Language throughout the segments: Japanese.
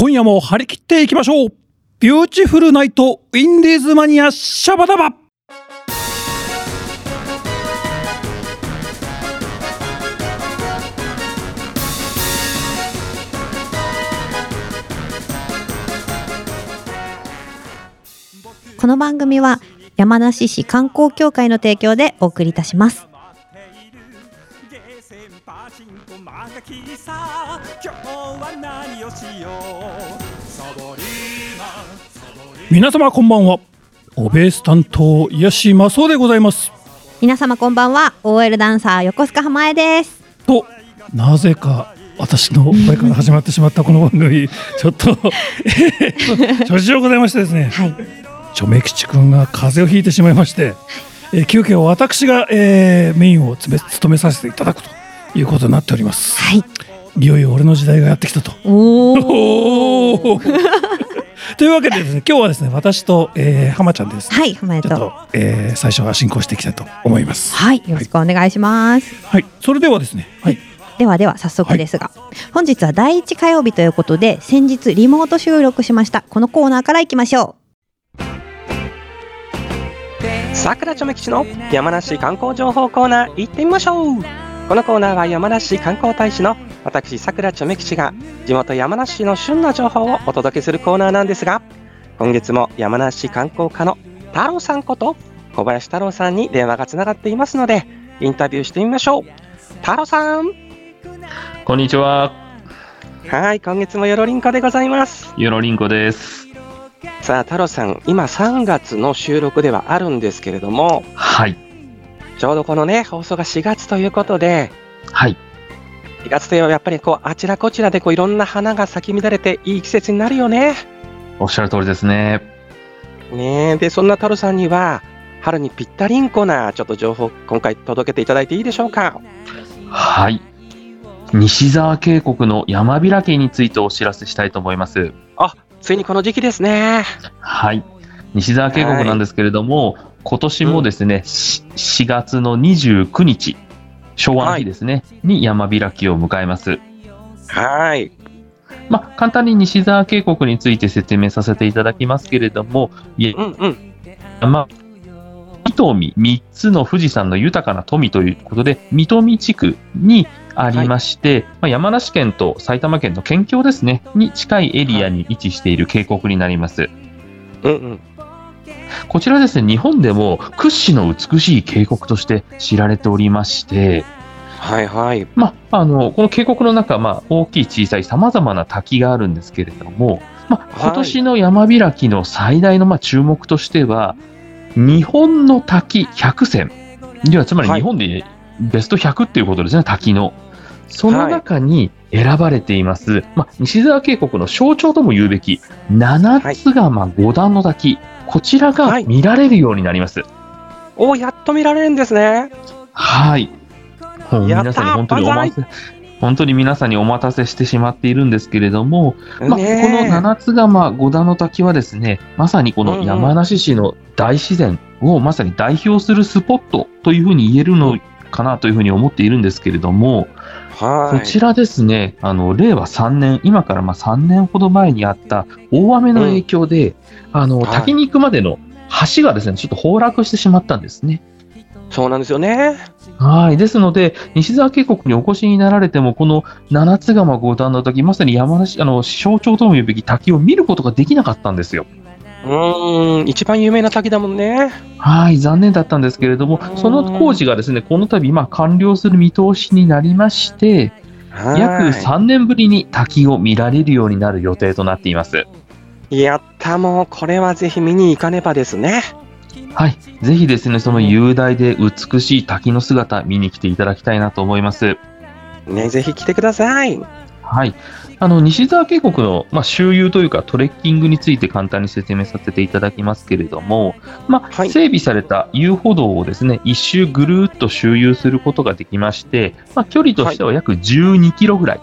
今夜も張り切っていきましょう。ビューティフルナイトウィンディーズマニアシャバダバ。 この番組は山梨市観光協会の提供でお送りいたします。 皆様こんばんは。おベース担当癒しマソでございます。 皆様こんばんは。 OL ダンサー横須賀浜江ですと、なぜか私の声から始まってしまったこの番組ちょっと諸事情ございましてですね、はい、チョメ吉くんが風邪をひいてしまいまして、急遽私が、メインを務めさせていただくということになっております、はい、いよいよ俺の時代がやってきたと。おというわけでですね、今日はですね、私と、浜ちゃんです、はい、浜江とちょっと、最初は進行していきたいと思います。 はい、よろしくお願いします。 はい、それではですね、はい、 では早速ですが、はい、本日は第1火曜日ということで、先日リモート収録しましたこのコーナーからいきましょう。 さくらちょめ吉の山梨観光情報コーナー行ってみましょう。このコーナーは山梨観光大使の私さくらちょめ吉が地元山梨市の旬な情報をお届けするコーナーなんですが、今月も山梨観光課の太郎さんこと小林太郎さんに電話がつながっていますので、インタビューしてみましょう。太郎さん、 こんにちは。 はい、今月もよろりんこでございます。 よろりんこです。 さあ太郎さん、今3月の収録ではあるんですけれども、 はい、 ちょうどこのね放送が4月ということで、 はい、 4月といえばやっぱりこうあちらこちらでこういろんな花が咲き乱れていい季節になるよね。 おっしゃる通りですね。 ねえ、でそんな太郎さんには春にぴったりんこなちょっと情報今回届けていただいていいでしょうか。 はい、西沢渓谷の山開きについてお知らせしたいと思います。 あ、ついにこの時期ですね。 はい、西沢渓谷なんですけれども、今年もですね、4月の29日昭和の日ですね、に山開きを迎えます。 はい、 簡単に西沢渓谷について説明させていただきますけれども、三富、3つの富士山の豊かな富ということで三富地区にありまして、山梨県と埼玉県の県境ですねに近いエリアに位置している渓谷になります。こちらですね、日本でも屈指の美しい渓谷として知られておりまして、 はいはい、 この渓谷の中、大きい小さいさまざまな滝があるんですけれども、今年の山開きの最大の注目としては、日本の滝100選では、つまり日本でベスト100っていうことですね、滝のその中に選ばれています、西沢渓谷の象徴とも言うべき七ツ釜五段の滝、こちらが見られるようになります。 お、やっと見られるんですね。 はい、皆さんに本当に皆さんにお待たせしてしまっているんですけれども、この七ツ釜五段の滝はですね、まさにこの山梨市の大自然をまさに代表するスポットというふうに言えるのかなというふうに思っているんですけれども、こちらですね、令和3年、今から3年ほど前にあった大雨の影響で、滝に行くまでの橋がですね、ちょっと崩落してしまったんですね。 そうなんですよね。 はい、ですので西沢渓谷にお越しになられても、この七ツ釜五段の滝、まさに山梨象徴とも言うべき滝を見ることができなかったんですよ。 一番有名な滝だもんね。 はい、残念だったんですけれども、その工事がですね、この度完了する見通しになりまして、約3年ぶりに滝を見られるようになる予定となっています。 やった、もうこれはぜひ見に行かねばですね。 はい、ぜひですね、その雄大で美しい滝の姿見に来ていただきたいなと思いますね。ぜひ来てください。 はい、西沢渓谷の、周遊というかトレッキングについて簡単に説明させていただきますけれども、整備された遊歩道をですね、一周ぐるっと周遊することができまして、距離としては約12キロぐらい、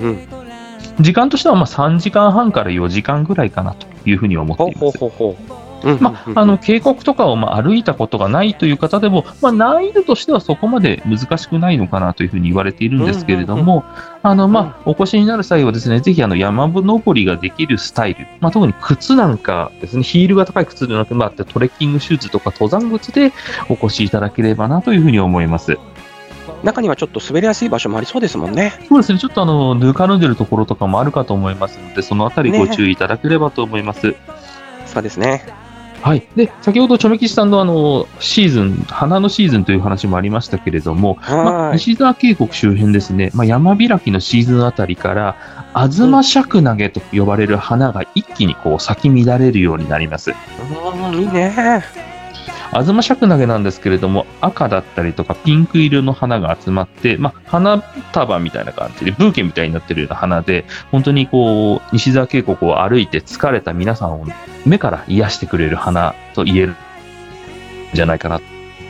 時間としては3時間半から4時間ぐらいかなというふうに思っています。 渓谷とかを歩いたことがないという方でも、難易度としてはそこまで難しくないのかなというふうに言われているんですけれども、お越しになる際はですね、ぜひ山登りができるスタイル、特に靴なんかですね、ヒールが高い靴ではなくトレッキングシューズとか登山靴でお越しいただければなというふうに思います。 中にはちょっと滑りやすい場所もありそうですもんね。 そうですね、ちょっとぬかるんでるところとかもあるかと思いますので、そのあたりご注意いただければと思います。 そうですね。 はい、で先ほどチョメ吉さんのシーズン、花のシーズンという話もありましたけれども、西沢渓谷周辺ですね、山開きのシーズンあたりからアズマシャクナゲと呼ばれる花が一気に咲き乱れるようになります。 いいね。 アズマシャクナゲなんですけれども、赤だったりとかピンク色の花が集まって、花束みたいな感じでブーケみたいになっているような花で、本当に西沢渓谷を歩いて疲れた皆さんを目から癒してくれる花と言えるんじゃないかな。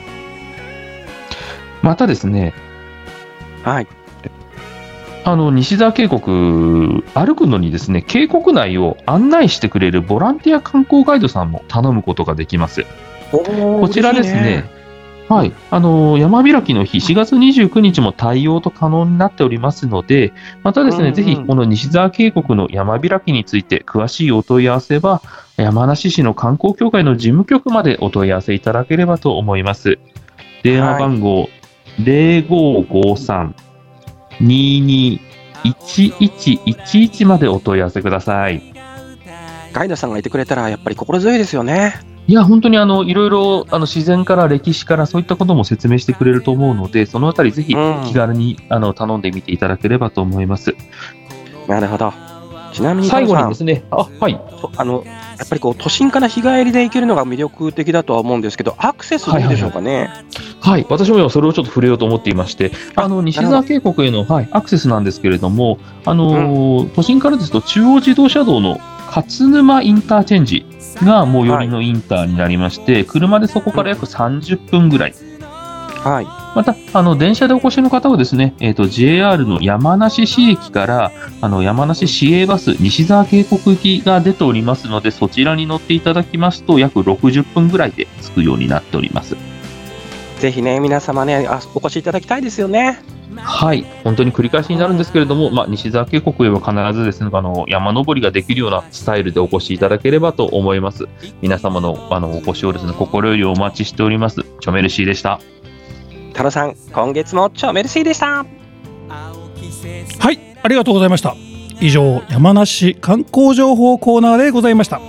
またですね、 はい、 西沢渓谷歩くのにですね、渓谷内を案内してくれるボランティア観光ガイドさんも頼むことができます。こちらですね、はい、山開きの日、4月29日も対応と可能になっておりますので、またですね、ぜひこの西沢渓谷の山開きについて詳しいお問い合わせは、山梨市の観光協会の事務局までお問い合わせいただければと思います。電話番号、0553-221111までお問い合わせください。 ガイドさんがいてくれたらやっぱり心強いですよね。 いや、本当にいろいろ自然から歴史からそういったことも説明してくれると思うので、そのあたりぜひ気軽に頼んでみていただければと思います。 なるほど。ちなみに最後にですね、はい、 やっぱり都心から日帰りで行けるのが魅力的だとは思うんですけど、アクセスどうでしょうかね。 はい、私もそれをちょっと触れようと思っていまして、西沢渓谷への、アクセスなんですけれども、都心からですと中央自動車道の勝沼インターチェンジが最寄りのインターになりまして、車でそこから約30分ぐらい。 はい。 また電車でお越しの方はですね、JR の山梨市駅から山梨市営バス西沢渓谷行きが出ておりますので、そちらに乗っていただきますと約60分ぐらいで着くようになっております。 ぜひね、皆様ね、お越しいただきたいですよね。 はい、本当に繰り返しになるんですけれども、西沢渓谷へは必ずですね、山登りができるようなスタイルでお越しいただければと思います。皆様のお越しをですね、心よりお待ちしております。チョメルシーでした。 太郎さん、今月もチョメルシーでした。 はい、ありがとうございました。以上、山梨観光情報コーナーでございました。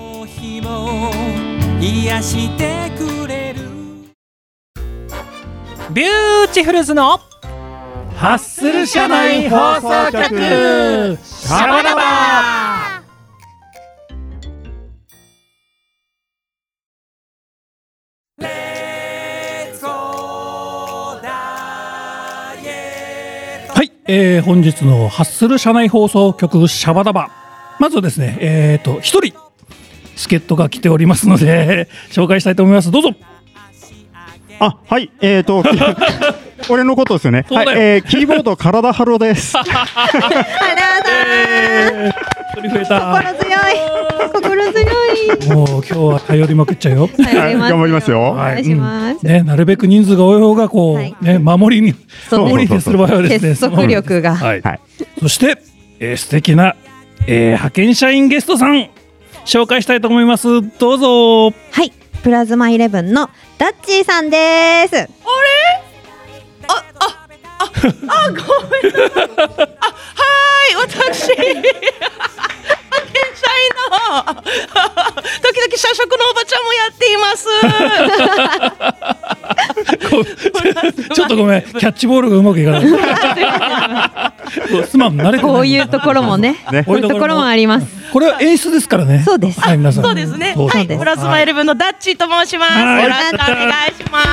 癒してくれるビューティフルズのハッスル社内放送局シャバダバ。はい、本日のハッスル社内放送局シャバダバ、まずですね、一人助っ人が来ておりますので紹介したいと思います。どうぞ。 はい、俺のことですよね。はい、キーボード体ハロです。 一人増えた。心強い。 もう今日は頼りまくっちゃうよ。 頑張りますよ。 お願いします。 なるべく人数が多い方が守りにする場合はですね、 結束力が。 そして素敵な派遣社員ゲストさん紹介したいと思います。どうぞ。 はい、プラズマ11のダッチーさんです。あれ？ ごめんなさい。私派遣社員の時々社食のおばちゃんもやっています。 ちょっとごめん、キャッチボールがうまくいかない。すまん、慣れてない。 こういうところもね、こういうところもあります。 これは演出ですからね。 そうです。 はい、皆さん。 そうですね。はい、プラズマ11のダッチーと申します。よろしくお願いします。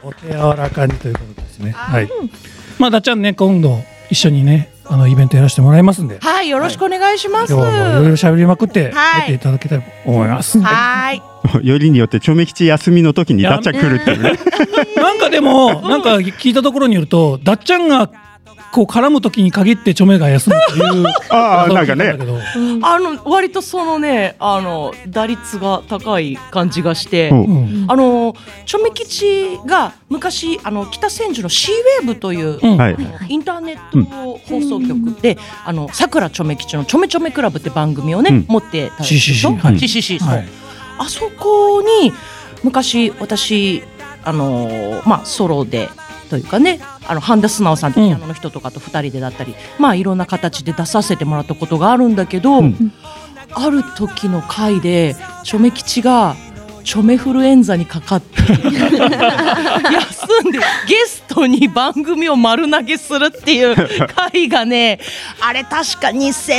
お手柔らかにということですね。はい。ダッちゃんね、今度一緒にね、イベントやらせてもらいますんで。 はい、よろしくお願いします。 今日はもういろいろ喋りまくって帰っていただきたいと思います。 はい。 よりによってチョメ吉休みの時にダッちゃん来るっていうね。 なんかでもなんか聞いたところによると、ダッちゃんが構絡む時に限って著名が休むというなんかね、 割とそのね打率が高い感じがして、チョメ吉が昔北千住の C ウェーブという、インターネット放送局でさくらチョメ吉のちょめちょめクラブって番組をね、持ってたでしょ。CCC、あそこに昔私ソロでというかね、半田素直さんってピアノの人とかと2人でだったり、いろんな形で出させてもらったことがあるんだけど、ある時の回でチョメ吉がチョメフルエンザにかかって休んでゲストに番組を丸投げするっていう回がね、あれ確か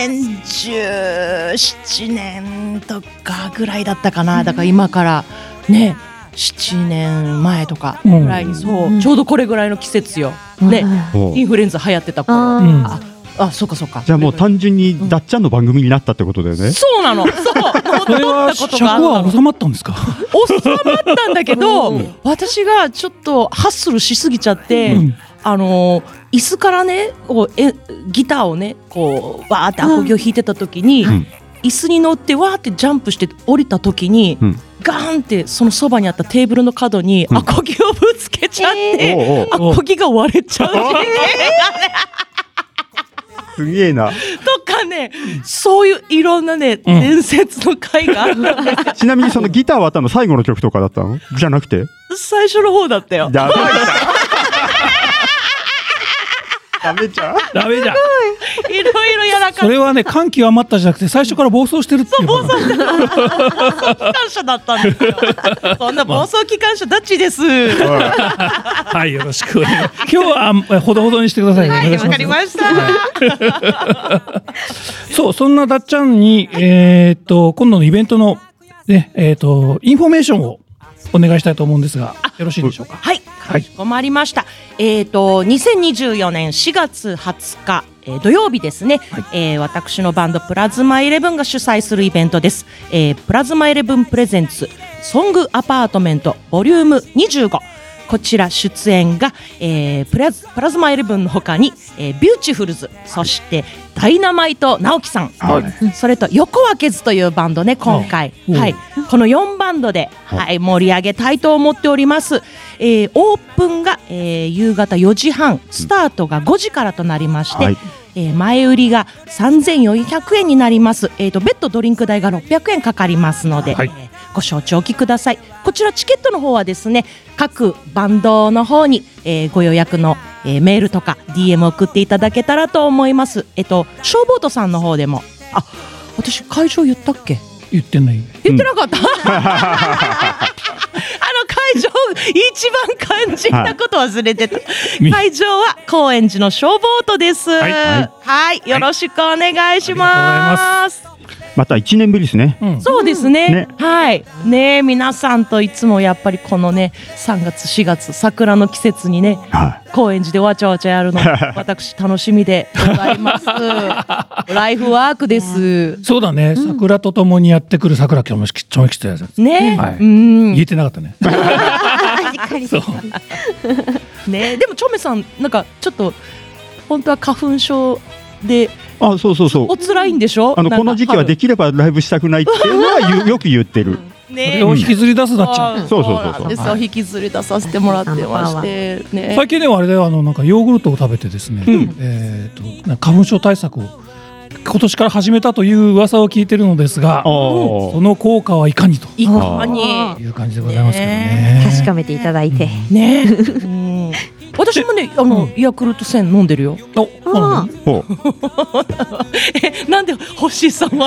2017年とかぐらいだったかな。だから今からね7年前とかぐらいに、そうちょうどこれぐらいの季節よ、ね、インフルエンザ流行ってた頃。そうかそうか。 じゃあもう単純にだっちゃんの番組になったってことだよね。 そうなの。そう。 それは尺は収まったんですか？ 収まったんだけど、私がちょっとハッスルしすぎちゃって、椅子からねギターをねこうわーってアコギを弾いてた時に、椅子に乗ってわーってジャンプして降りた時に、ガーンってそのそばにあったテーブルの角にアコギをぶつけちゃって、アコギが割れちゃう。 すげえな。 とかね、そういういろんなね、伝説の回があるんですよ。 ちなみにそのギターは最後の曲とかだったの？じゃなくて？ 最初の方だったよ。 ダメじゃん。 ダメじゃん。 いろいろやらかった。 それはね、感極まったじゃなくて最初から暴走してるっていう。 そう、暴走してる。暴走機関車だったんですよ。そんな暴走機関車ダッチです。 はい、よろしくお願いします。今日はほどほどにしてください。 はい、わかりました。 そう、そんなだっちゃんに今度のイベントのねインフォメーションをお願いしたいと思うんですが、よろしいでしょうか？ はい、かしこまりました。2024年4月20日、土曜日ですね、私のバンドプラズマ11が主催するイベントです。プラズマ11プレゼンツソングアパートメントボリューム25、こちら出演が、プラズマ11の他に、ビューティフルズ、そしてダイナマイト直樹さん、それと横分けずというバンドね、今回、この4バンドで、盛り上げたいと思っております。オープンが、夕方4時半、スタートが5時からとなりまして、前売りが3400円になります。別途ドリンク代が600円かかりますので、ご承知おきください。こちらチケットの方はですね、各バンドの方に、ご予約の、メールとか DM 送っていただけたらと思います。ショーボートさんの方でも、私会場言ったっけ？ 言ってない。 言ってなかった。会場一番肝心なこと忘れてた。会場は高円寺のショーボートです。はい、よろしくお願いします。 また1年ぶりですね。 そうですね。はい。ね、皆さんといつもやっぱりこのね、3月4月桜の季節にね、高円寺でわちゃわちゃやるの私楽しみでございます。ライフワークです。 そうだね。桜とともにやってくる桜ちょめ吉とやつね。 言えてなかったね。 そう。 ね、でもチョメさんなんかちょっと本当は花粉症で。 そう。 お辛いんでしょ？ この時期はできればライブしたくないっていうのはよく言ってる。 それを引きずり出すだっちゃう。 そう。 引きずり出させてもらってましてね。 最近ではあれだよ、なんかヨーグルトを食べてですね、花粉症対策を今年から始めたという噂を聞いてるのですが、その効果はいかにという感じでございますけどね。 確かめていただいてね。私もね、ヤクルト1000飲んでるよ。なんで星さんは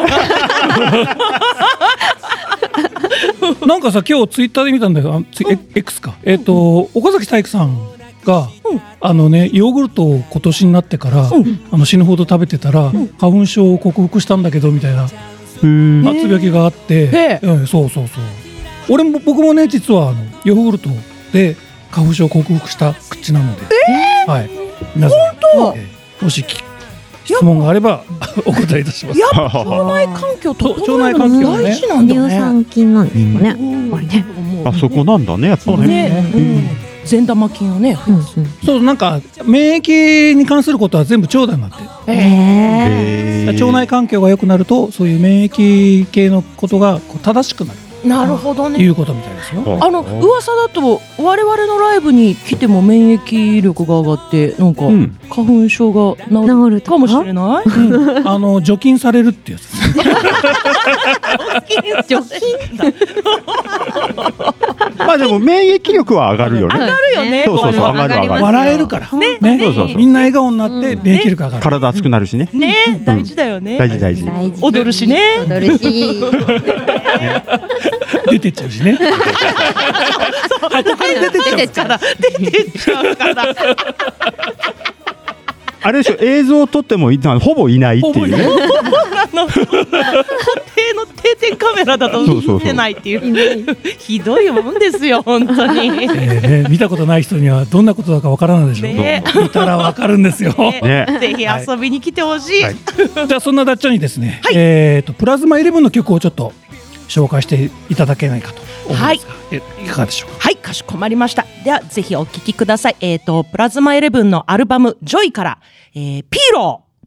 なんかさ、今日ツイッターで見たんだけど、X か、岡崎体育さんが、ヨーグルトを今年になってから、死ぬほど食べてたら、花粉症を克服したんだけどみたいなつぶやきがあって、僕もね、実はヨーグルトで花粉症を克服した口なので、皆さんもし質問があればお答えいたします。 やっぱ腸内環境整えるの大事なんだね。 乳酸菌なんですかね。 そこなんだね、やっぱね。 善玉菌をね、 そうなんか免疫に関することは全部腸内になって、腸内環境が良くなるとそういう免疫系のことがこう正しくなる。 なるほどね。 いうことみたいですよ。 噂だと我々のライブに来ても免疫力が上がってなんか花粉症が治るかもしれない。 除菌されるってやつ。 除菌。 まあでも免疫力は上がるよね。 上がるよね。 そう上がる。 笑えるから。ね。みんな笑顔になって免疫力上がる。 体熱くなるしね。 ね、大事だよね。 大事。 踊るしね。 踊るし。 出てっちゃうしね。 出てっちゃうから。 あれでしょ、映像を撮ってもほぼいないっていうね。 固定の定点カメラだと見てないっていうひどいもんですよ本当に。 見たことない人にはどんなことだかわからないでしょう。見たらわかるんですよ。 ぜひ遊びに来てほしい。 じゃあそんなだっちゃんにですね、プラズマ11の曲をちょっと紹介していただけないかと思いますが、いかがでしょうか。 はい、かしこまりました。ではぜひお聴きください。プラズマ11のアルバムジョイから、ピーロー。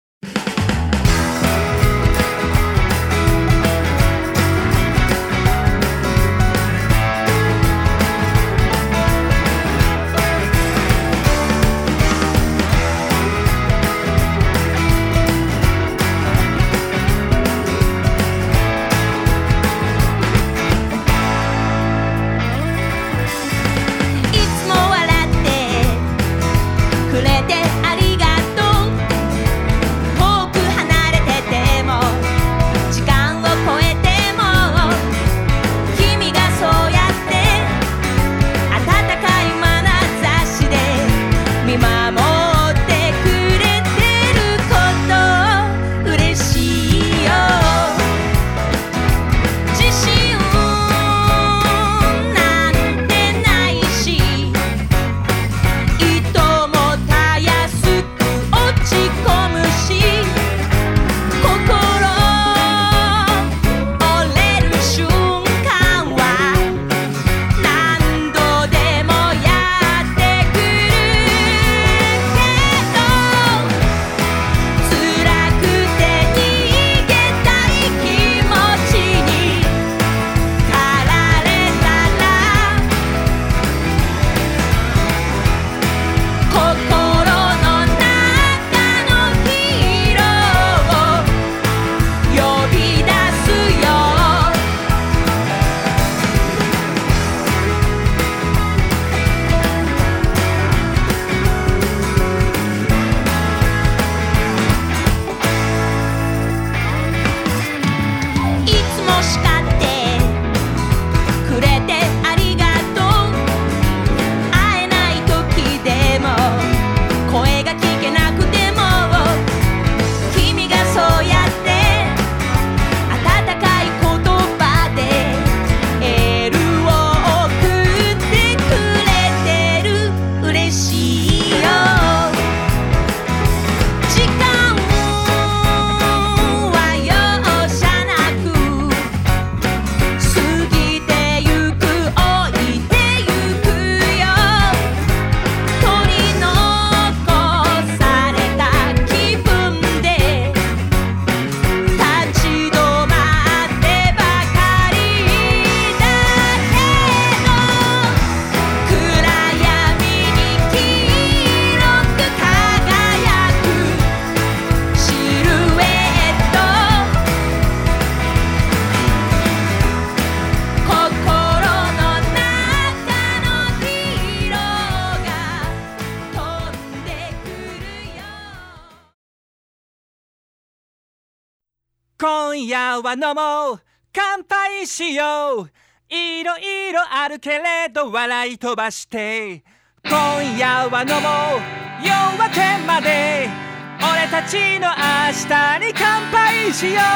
今夜は飲もう乾杯しよういろいろあるけれど笑い飛ばして今夜は飲もう夜明けまで俺たちの明日に乾杯しよう。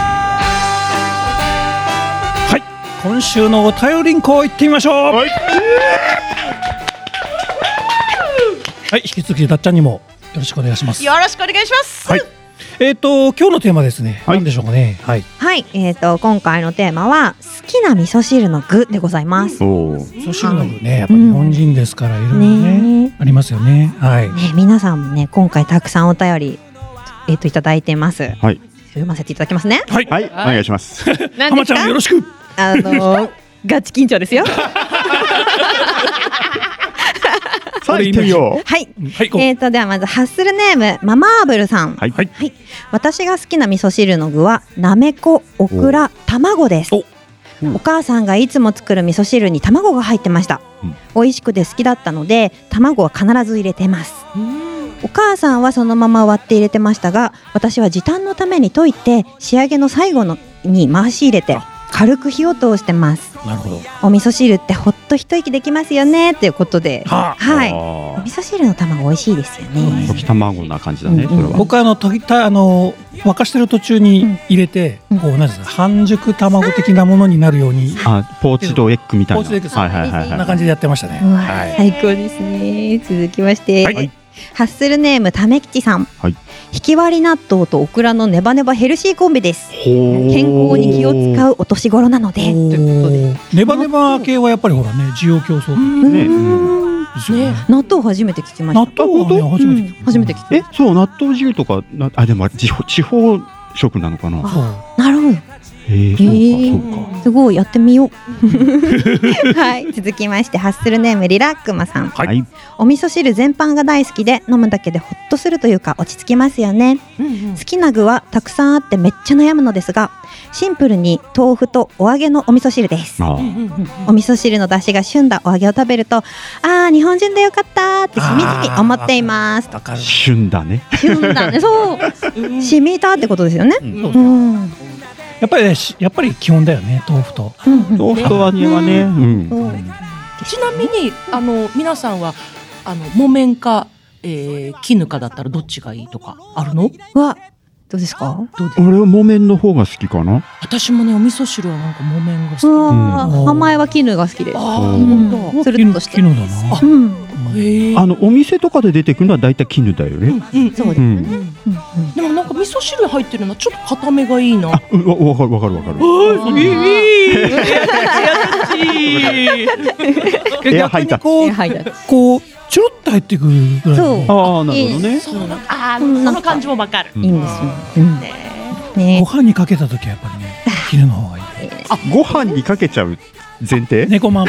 はい、今週のお便りんこ行ってみましょう。はい、引き続きだっちゃんにもよろしくお願いします。 よろしくお願いします。 はい、 今日のテーマですね。何でしょうかね。はい。 はい、今回のテーマは好きな味噌汁の具でございます。 味噌汁の具ね、やっぱ日本人ですからいろいろね、ありますよね。はい。 ね、皆さんもね、今回たくさんお便りいただいてます。 はい。 読ませていただきますね。 はい、はい、お願いします。 浜ちゃんよろしく。 ガチ緊張ですよ。 さあ行ってみよう。 はい。ではまずハッスルネームママーブルさん。 はい。 私が好きな味噌汁の具はなめこ、オクラ、卵です。お母さんがいつも作る味噌汁に卵が入ってました。美味しくて好きだったので卵は必ず入れてます。お母さんはそのまま割って入れてましたが、私は時短のために溶いて仕上げの最後に回し入れて軽く火を通してます。 なるほど。 お味噌汁ってほっと一息できますよねということで、はい。お味噌汁の卵美味しいですよね。 溶き卵な感じだね。それは。 僕沸かしてる途中に入れて、こうなんですか、半熟卵的なものになるように。 ポーチドエッグみたいな。 ポーチドエッグ。こんな感じでやってましたね。 最高ですね。続きまして。ハッスルネームためきちさん。ひき割り納豆とオクラのネバネバヘルシーコンビです。健康に気を使うお年頃なので。ということで。 ネバネバ系はやっぱりほらね、需要競争。 納豆初めて聞きました。 納豆は初めて聞いた。そう、納豆汁とか、でも地方食なのかな。 なるほど。 そうか。 すごいやってみよう。はい、続きましてハッスルネームリラックマさん。 はい。 お味噌汁全般が大好きで飲むだけでほっとするというか落ち着きますよね。好きな具はたくさんあってめっちゃ悩むのですが、シンプルに豆腐とお揚げのお味噌汁です。お味噌汁の出汁が旬だお揚げを食べると、日本人でよかったってしみじみ思っています。 旬だね。 旬だね。そう。しみたってことですよね。 やっぱり基本だよね、豆腐と。 豆腐と揚げはね。 ちなみに皆さんは木綿か絹かだったらどっちがいいとかあるの？ どうですか？ 俺は木綿の方が好きかな。 私もね、お味噌汁はなんか木綿が好き。甘えは絹が好きです。つるっとして。 絹だな。 お店とかで出てくるのはだいたい絹だよね。 そうですね。 でもなんか味噌汁入ってるのはちょっと固めがいいな。 わかる。 こうちょろっと入ってくるぐらい。 そう。 なるほどね。 その感じもわかる。 いいんですよ。 ご飯にかけた時はやっぱりね、絹の方がいい。 ご飯にかけちゃう前提？ 猫まんま。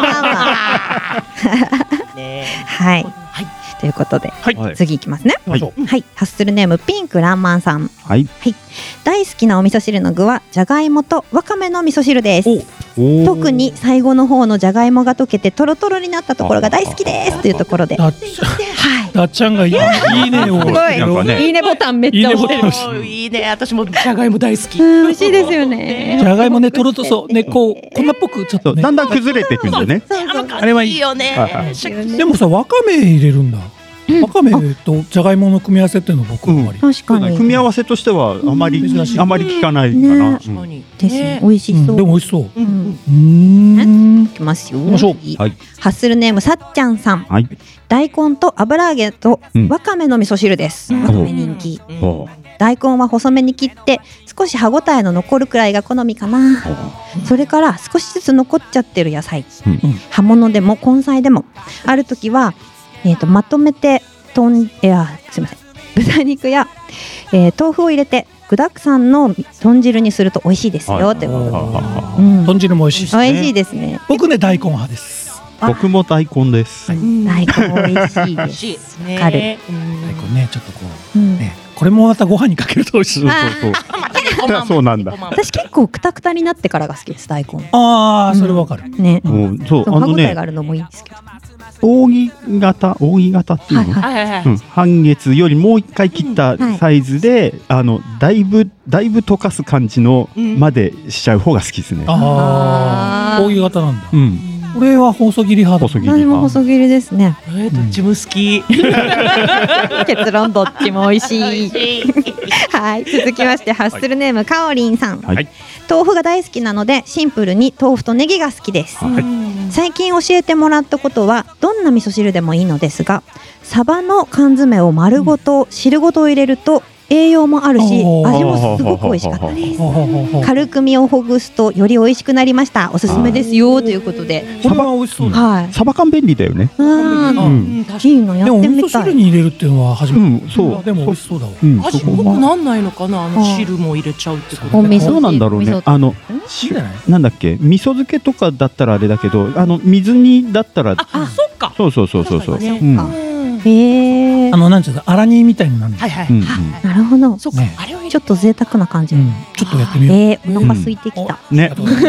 はい。ということで、次いきますね。はい。ハッスルネームピンクランマンさん。 はい。 大好きなお味噌汁の具はじゃがいもとわかめの味噌汁です。特に最後の方のじゃがいもが溶けてトロトロになったところが大好きですというところで。 だっちゃんがいいねを。 いいねボタンめっちゃ押してる。 いいね、私もじゃがいも大好き。 美味しいですよね。 じゃがいもね、とろとそうね、こう粉っぽくちょっとだんだん崩れていくんでね。 あれはいいよね。 でもさ、わかめ入れるんだ。わかめとじゃがいもの組み合わせっていうの僕は確かに組み合わせとしてはあまり聞かないかな。 ですね。美味しそう。 でも美味しそう。 いきますよ。ハッスルネームさっちゃんさん。大根と油揚げとわかめの味噌汁です。わかめ人気。大根は細めに切って少し歯ごたえの残るくらいが好みかな。それから少しずつ残っちゃってる野菜、葉物でも根菜でもある時はまとめてすみません、豚肉や、豆腐を入れて具沢山の豚汁にすると美味しいですよってこと。 豚汁も美味しいですね。 美味しいですね。 僕ね、大根派です。 僕も大根です。 大根美味しいです。 大根ね、ちょっとこうね、これもまたご飯にかけると美味しい。 そうなんだ。 私結構クタクタになってからが好きです、大根。 それわかる。 ね。 そう、 歯ごたえがあるのもいいんですけど。 扇形っていうの、半月よりもう一回切ったサイズで、だいぶ溶かす感じのまでしちゃう方が好きですね。 扇形なんだ。これは細切り派。 私も細切りですね。 どっちも好き。 結論どっちも美味しい。はい、続きましてハッスルネームかおりんさん。豆腐が大好きなのでシンプルに豆腐とネギが好きです。最近教えてもらったことはどんな味噌汁でもいいのですが、サバの缶詰を丸ごと汁ごと入れると栄養もあるし味もすごく美味しかったです。軽く身をほぐすとより美味しくなりました。おすすめですよということで。 これは美味しそうだ。 はい。 サバ缶便利だよね。 いいのやってみたい。 でも味噌汁に入れるっていうのは初めて。 そう。 でも美味しそうだわ。 味濃くなんないのかな、汁も入れちゃうってこと。 そうなんだろうね。なんだっけ、味噌漬けとかだったらあれだけど、水煮だったら。 そっか。 そう。 なんていうの、粗煮みたいになる。 なるほど。ちょっと贅沢な感じ。 ちょっとやってみよう。 お腹空いてきた。 ね。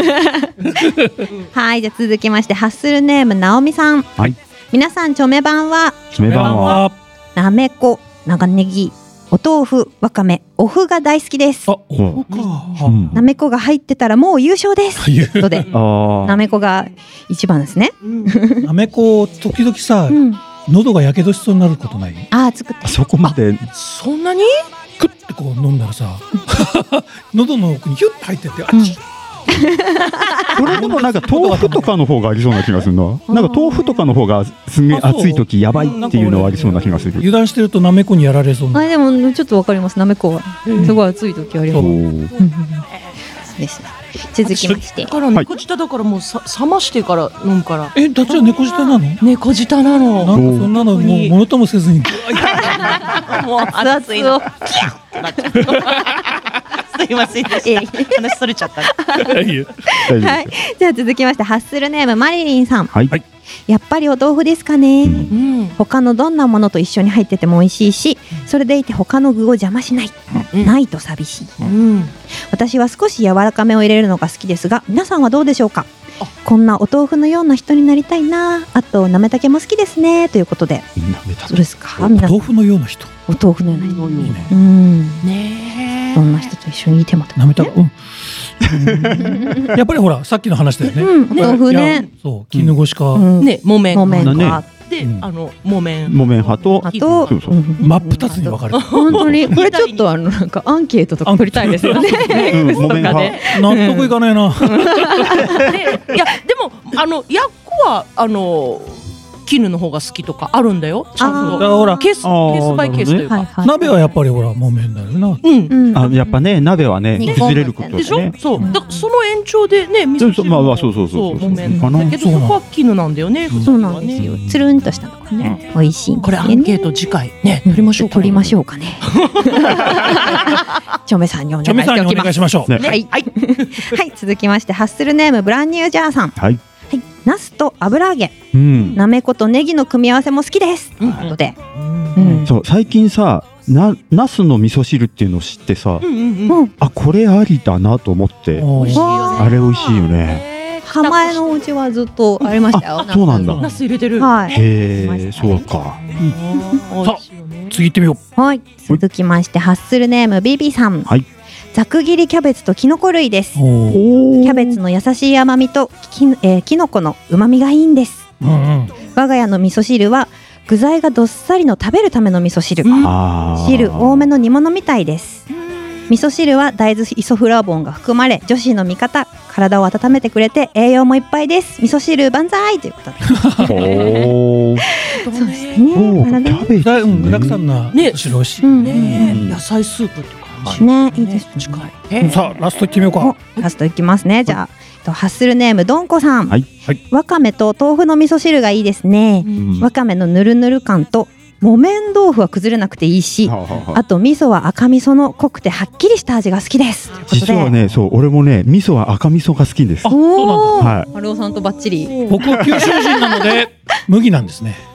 はい、じゃあ続きましてハッスルネームなおみさん。 はい。 皆さんチョメ版はなめこ、長ネギ、お豆腐、わかめ、お麩が大好きです。なめこが入ってたらもう優勝です。ということでなめこが一番ですね。 なめこ時々さ。喉がやけどしそうになることない？ 作ってそこまでそんなにクッてこう飲んだらさ喉の奥にヒュッて入ってってあっちこれでもなんか豆腐とかの方がありそうな気がするな。なんか豆腐とかの方がすげえ暑い時やばいっていうのはありそうな気がする。 油断してるとなめこにやられそうな。 でもちょっとわかります。なめこはすごい暑い時ありますですね。続きまして。 だから猫舌だからもう冷ましてから飲むから。 だっちゃん猫舌なの？ 猫舌なの。 なんかそんなのもうものともせずに。 もう熱いの。すいませんでした。話それちゃった。 はい。じゃあ続きましてハッスルネームマリリンさん。やっぱりお豆腐ですかね。他のどんなものと一緒に入ってても美味しいし、それでいて他の具を邪魔しない。ないと寂しい。私は少し柔らかめを入れるのが好きですが、皆さんはどうでしょうか。こんなお豆腐のような人になりたいな。あとなめたけも好きですねということで。そうですか。 お豆腐のような人。 お豆腐のような人。どんな人と一緒にいてもなめた。やっぱりほらさっきの話だよね。 お豆腐ね。 そう絹ごしか。 ね木綿か。 で木綿派と真っ二つに分かれてる。 本当にこれちょっとなんかアンケートとか取りたいですよね。 納得いかないな。 いやでもやっこは絹の方が好きとかあるんだよ。ちゃんとほらケースバイケースというか。 鍋はやっぱりほら木綿だよな。 やっぱね鍋はね崩れることでしょ。そう。その延長でね味噌汁はそう木綿だけどそこは絹なんだよね。 そうなんですよ。つるんとしたのがね美味しい。 これアンケート次回ね取りましょうかね。 チョメさんにお願いしましょう。 はい続きましてハッスルネームブランニュージャーさん。ナスと油揚げ、なめことネギの組み合わせも好きです。ということで、 そう最近さナスの味噌汁っていうのを知ってさ、これありだなと思って、あれ美味しいよね。 浜江のお家はずっとありましたよ。 そうなんだ。 ナス入れてる。 へえ、そうか。 さあ次行ってみよう。 続きましてハッスルネームビビさん。ざく切りキャベツとキノコ類です。キャベツの優しい甘みとキノコの旨味がいいんです。我が家の味噌汁は具材がどっさりの食べるための味噌汁。汁多めの煮物みたいです。味噌汁は大豆イソフラボンが含まれ女子の味方、体を温めてくれて栄養もいっぱいです。味噌汁万歳ということで。そうですね。 キャベツ具だくさんな味噌汁美味しい。 野菜スープとか。 ね、いいですね。さあラストいってみようか。 ラストいきますね。じゃあハッスルネームどんこさん。わかめと豆腐の味噌汁がいいですね。わかめのぬるぬる感と木綿豆腐は崩れなくていいし、あと味噌は赤味噌の濃くてはっきりした味が好きです。 実はね、そう俺もね味噌は赤味噌が好きです。 そうなんだ。 春尾さんとバッチリ。 僕は九州人なので麦なんですね。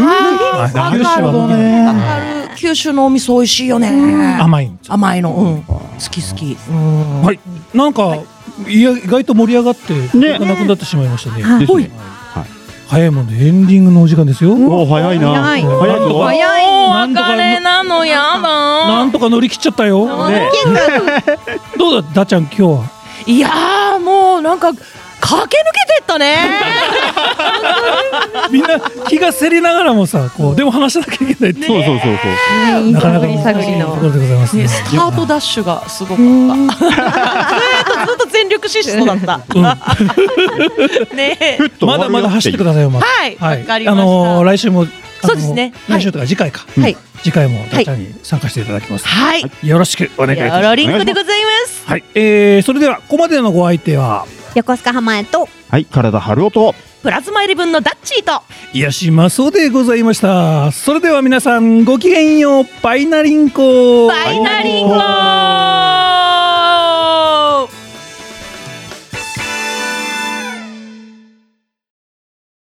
九州のお味噌美味しいよね。 甘いの、好き。 はい、なんか意外と盛り上がってなくなってしまいましたね。早いもんでエンディングのお時間ですよ。 早いな。 早い。お別れなのやだ。 なんとか乗り切っちゃったよ。どうだダちゃん今日は。 いやーもうなんか駆け抜けてったね。 みんな気がせりながらもさ、こうでも話さなきゃいけないって。 そう。 なかなか探りのところでございますね。 スタートダッシュがすごかった。ずっと全力疾走だった。ね。 まだ走ってくださいよ。 はい。わかりました。 来週もそうですね。 来週とか次回か。はい。次回もダチャに参加していただきます。 はい。 よろしくお願いいたします。 よろリンクでございます。 はい。それではここまでのご相手は横須賀浜江と、 はい、体春夫とプラズマ11のダッチーと癒しまそうでございました。それでは皆さんごきげんよう。バイナリンコ。 バイナリンコ。